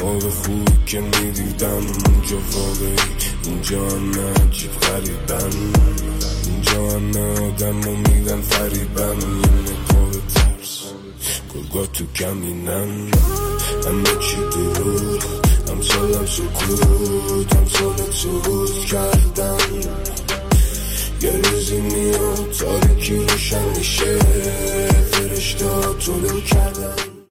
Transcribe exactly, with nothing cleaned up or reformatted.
خواب خوب که میدیدم اونجا واقعی، اینجا همه عجیب غریبن، اینجا همه آدم رو میدن فریبن. یه نقاب ترس گلگاه تو کمینن، همه چی دروغ، همسالم سکوت، همسالت سکوت کردن. یه روزی میاد تاریکی روشن میشه، فرشته ها طلوع کردن.